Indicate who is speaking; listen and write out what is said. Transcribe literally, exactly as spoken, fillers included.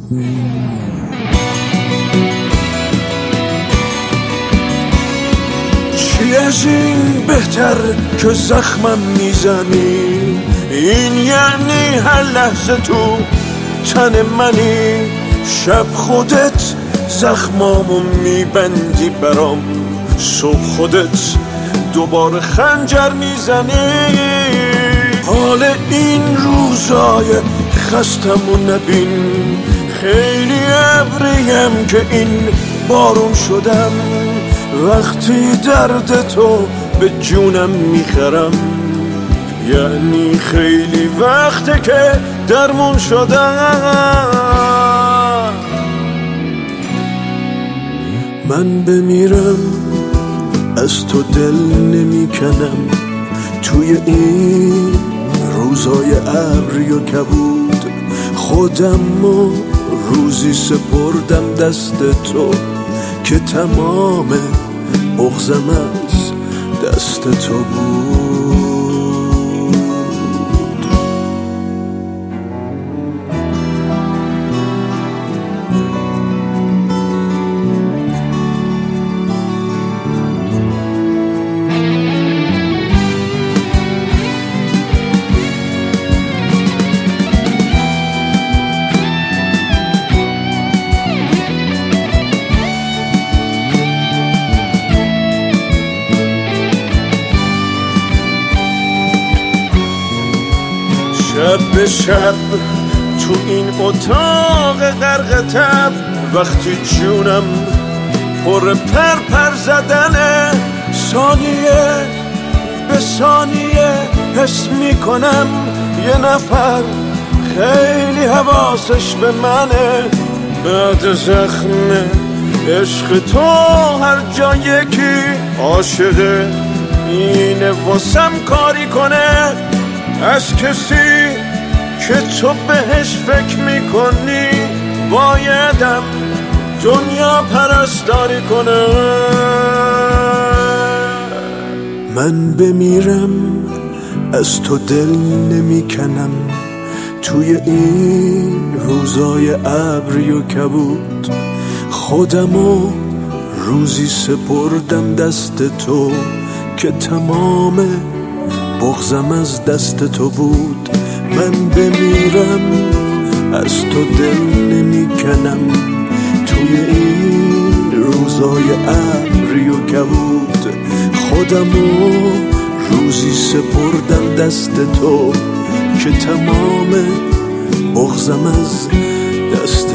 Speaker 1: چی از این بهتر که زخمم میزنی، این یعنی هر لحظه تو تن منی، شب خودت زخمامو میبندی برام، صبح خودت دوباره خنجر میزنی. حال این روزای خستمو نبین، خیلی ابریم که این بارون شدم، وقتی درد تو به جونم میخرم، یعنی خیلی وقته که درمون شدم. من بمیرم از تو دل نمیکنم، توی این روزای ابری و کبود، خودم و روزی سپردم دست تو که تمام بغضم از دست تو بود. شب به شب تو این اتاق غرق تب، وقتی جونم پر پر پر زدنه، ثانیه به ثانیه حس میکنم یه نفر خیلی حواسش به منه. بعد زخم عشق تو هر جا یکی عاشقه، اینه واسم کاری کنه، از کسی که تو بهش فکر میکنی بایدم دنیا پرستاری کنه. من بمیرم از تو دل نمیکنم، توی این روزای ابری و کبود، خودمو روزی سپردم دست تو که تمام بغضم از دست تو بود. من بمیرم از تو دل نمیکنم، توی این روزای ابری و کبود، خودمو روزی سپردم دست تو که تمام بغضم از دست